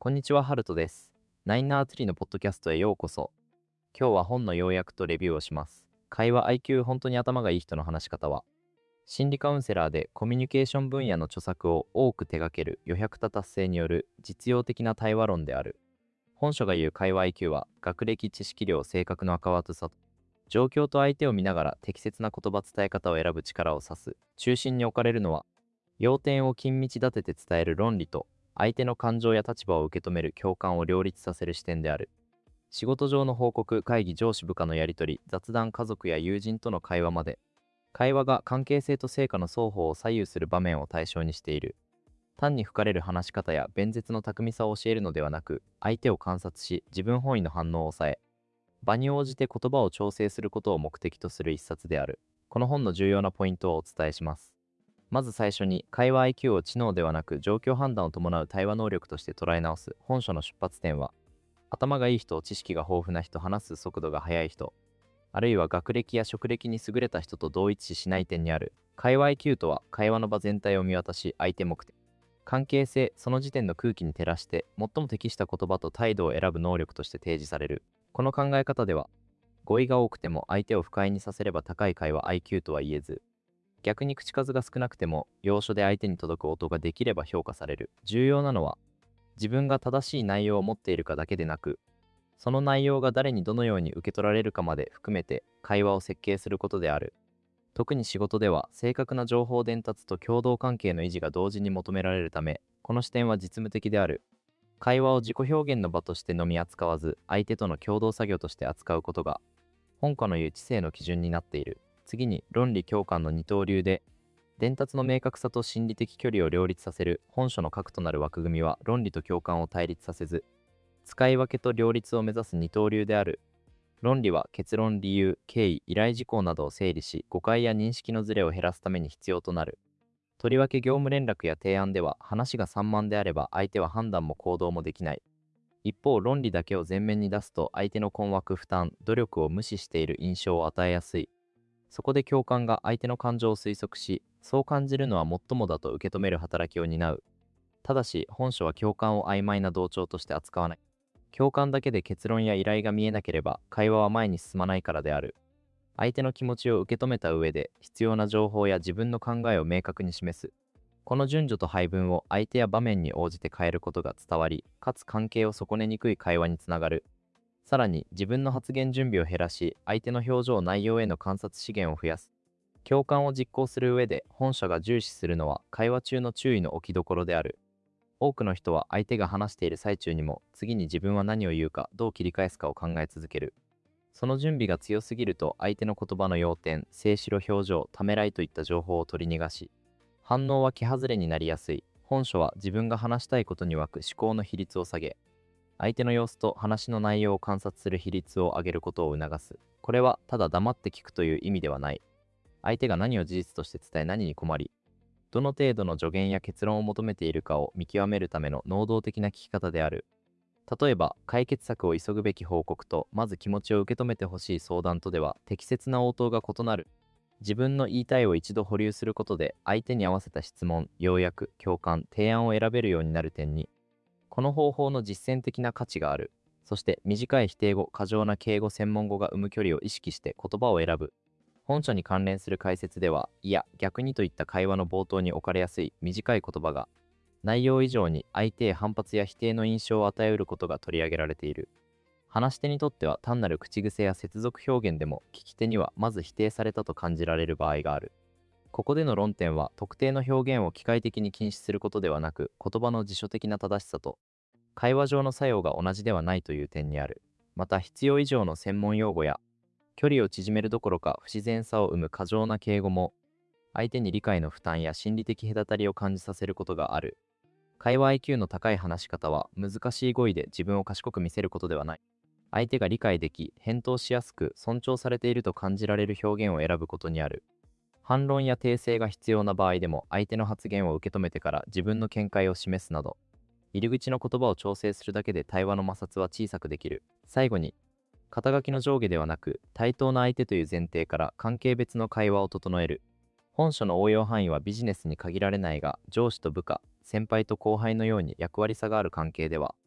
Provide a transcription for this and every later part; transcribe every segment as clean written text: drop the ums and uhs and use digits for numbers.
こんにちは、ハルトです。ナインナーツリーのポッドキャストへようこそ。今日は本の要約とレビューをします。会話 IQ 本当に頭がいい人の話し方は、心理カウンセラーでコミュニケーション分野の著作を多く手掛ける余百多達成による実用的な対話論である。本書が言う会話 IQ は、学歴、知識量、性格の赤わさと、状況と相手を見ながら適切な言葉伝え方を選ぶ力を指す。中心に置かれるのは、要点を緊密立てて伝える論理と、相手の感情や立場を受け止める共感を両立させる視点である。仕事上の報告、会議、上司部下のやり取り、雑談、家族や友人との会話まで、会話が関係性と成果の双方を左右する場面を対象にしている。単に吹かれる話し方や弁舌の巧みさを教えるのではなく、相手を観察し、自分本位の反応を抑え、場に応じて言葉を調整することを目的とする一冊である。この本の重要なポイントをお伝えします。まず最初に、会話 IQ を知能ではなく状況判断を伴う対話能力として捉え直す。本書の出発点は、頭がいい人、知識が豊富な人、話す速度が速い人、あるいは学歴や職歴に優れた人と同一視しない点にある。会話 IQ とは、会話の場全体を見渡し、相手目的、関係性、その時点の空気に照らして、最も適した言葉と態度を選ぶ能力として提示される。この考え方では、語彙が多くても相手を不快にさせれば高い会話 IQ とは言えず、逆に口数が少なくても要所で相手に届く音ができれば評価される。重要なのは、自分が正しい内容を持っているかだけでなく、その内容が誰にどのように受け取られるかまで含めて会話を設計することである。特に仕事では正確な情報伝達と共同関係の維持が同時に求められるため、この視点は実務的である。会話を自己表現の場としてのみ扱わず、相手との共同作業として扱うことが、本科の言う知性の基準になっている。次に、論理共感の二刀流で、伝達の明確さと心理的距離を両立させる。本書の核となる枠組みは、論理と共感を対立させず、使い分けと両立を目指す二刀流である。論理は結論、理由、経緯、依頼事項などを整理し、誤解や認識のズレを減らすために必要となる。とりわけ業務連絡や提案では、話が散漫であれば相手は判断も行動もできない。一方、論理だけを前面に出すと、相手の困惑、負担、努力を無視している印象を与えやすい。そこで共感が相手の感情を推測し、そう感じるのは最もだと受け止める働きを担う。ただし、本書は共感を曖昧な同調として扱わない。共感だけで結論や依頼が見えなければ、会話は前に進まないからである。相手の気持ちを受け止めた上で、必要な情報や自分の考えを明確に示す。この順序と配分を相手や場面に応じて変えることが伝わり、かつ関係を損ねにくい会話につながる。さらに、自分の発言準備を減らし、相手の表情、内容への観察資源を増やす。共感を実行する上で、本書が重視するのは会話中の注意の置きどころである。多くの人は相手が話している最中にも、次に自分は何を言うか、どう切り返すかを考え続ける。その準備が強すぎると、相手の言葉の要点、静止露表情、ためらいといった情報を取り逃がし、反応は気外れになりやすい。本書は自分が話したいことに湧く思考の比率を下げ、相手の様子と話の内容を観察する比率を上げることを促す。これはただ黙って聞くという意味ではない。相手が何を事実として伝え、何に困り、どの程度の助言や結論を求めているかを見極めるための能動的な聞き方である。例えば、解決策を急ぐべき報告と、まず気持ちを受け止めてほしい相談とでは、適切な応答が異なる。自分の言いたいを一度保留することで、相手に合わせた質問、要約、共感、提案を選べるようになる点に、この方法の実践的な価値がある。そして、短い否定語、過剰な敬語、専門語が生む距離を意識して言葉を選ぶ。本書に関連する解説では、いや、逆にといった会話の冒頭に置かれやすい短い言葉が、内容以上に相手へ反発や否定の印象を与えうることが取り上げられている。話し手にとっては単なる口癖や接続表現でも、聞き手にはまず否定されたと感じられる場合がある。ここでの論点は、特定の表現を機械的に禁止することではなく、言葉の辞書的な正しさと会話上の作用が同じではないという点にある。また、必要以上の専門用語や距離を縮めるどころか不自然さを生む過剰な敬語も、相手に理解の負担や心理的隔たりを感じさせることがある。会話 IQ の高い話し方は、難しい語彙で自分を賢く見せることではない。相手が理解でき、返答しやすく、尊重されていると感じられる表現を選ぶことにある。反論や訂正が必要な場合でも、相手の発言を受け止めてから自分の見解を示すなど、入り口の言葉を調整するだけで対話の摩擦は小さくできる。最後に、肩書きの上下ではなく、対等な相手という前提から関係別の会話を整える。本書の応用範囲はビジネスに限られないが、上司と部下、先輩と後輩のように役割差がある関係では、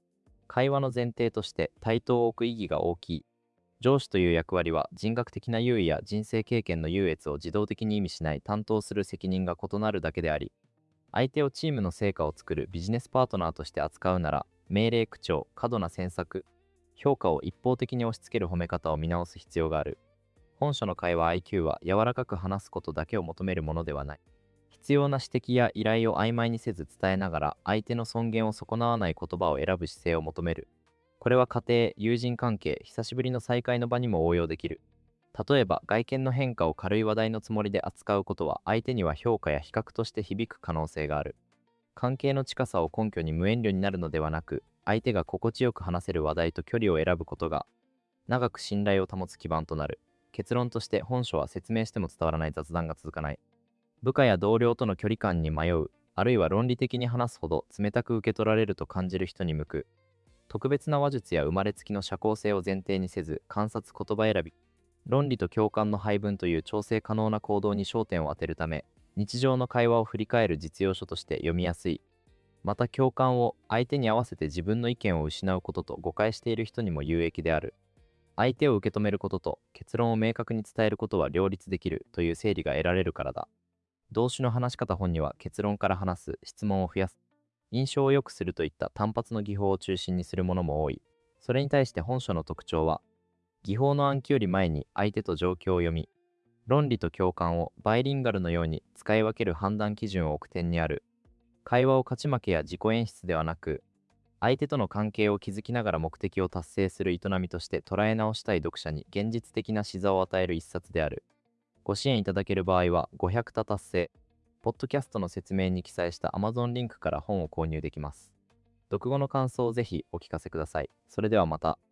会話の前提として対等を置く意義が大きい。上司という役割は人格的な優位や人生経験の優越を自動的に意味しない担当する責任が異なるだけであり、相手をチームの成果を作るビジネスパートナーとして扱うなら、命令口調、過度な詮索、評価を一方的に押し付ける褒め方を見直す必要がある。本書の会話 IQ は柔らかく話すことだけを求めるものではない。必要な指摘や依頼を曖昧にせず伝えながら相手の尊厳を損なわない言葉を選ぶ姿勢を求める。これは家庭、友人関係、久しぶりの再会の場にも応用できる。例えば、外見の変化を軽い話題のつもりで扱うことは相手には評価や比較として響く可能性がある。関係の近さを根拠に無遠慮になるのではなく、相手が心地よく話せる話題と距離を選ぶことが長く信頼を保つ基盤となる。結論として本書は説明しても伝わらない雑談が続かない。部下や同僚との距離感に迷う、あるいは論理的に話すほど冷たく受け取られると感じる人に向く。特別な話術や生まれつきの社交性を前提にせず、観察言葉選び、論理と共感の配分という調整可能な行動に焦点を当てるため、日常の会話を振り返る実用書として読みやすい。また共感を相手に合わせて自分の意見を失うことと誤解している人にも有益である。相手を受け止めることと結論を明確に伝えることは両立できるという整理が得られるからだ。動詞の話し方本には結論から話す、質問を増やす、印象を良くするといった単発の技法を中心にするものも多い。それに対して本書の特徴は、技法の暗記より前に相手と状況を読み、論理と共感をバイリンガルのように使い分ける判断基準を置く点にある。会話を勝ち負けや自己演出ではなく、相手との関係を築きながら目的を達成する営みとして捉え直したい読者に現実的な視座を与える一冊である。ご支援いただける場合は500多達成。ポッドキャストの説明に記載した Amazon リンクから本を購入できます。読後の感想をぜひお聞かせください。それではまた。